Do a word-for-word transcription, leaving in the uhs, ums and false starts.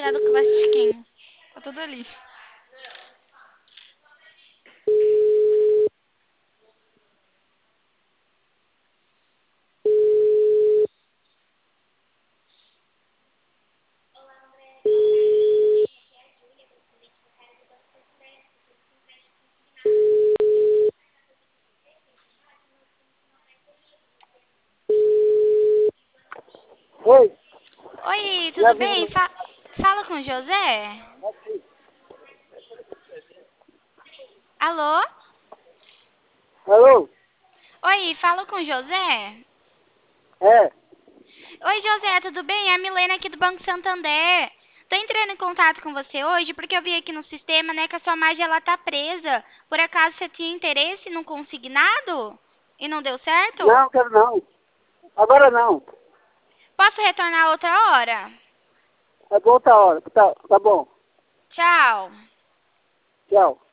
do plastiquinho. Tá tudo ali. Oi, Oi, minha tudo bem? vida. Fa- fala com o José? Alô? Alô? Oi, fala com o José? É, Oi, José, tudo bem? É a Milena aqui do Banco Santander. Tô entrando em contato com você hoje porque eu vi aqui no sistema, né, que a sua margem ela tá presa. Por acaso você tinha interesse num consignado? E não deu certo? não, quero não. Agora não. Posso retornar outra hora? É boa outra hora. Tá, tá bom. Tchau. Tchau.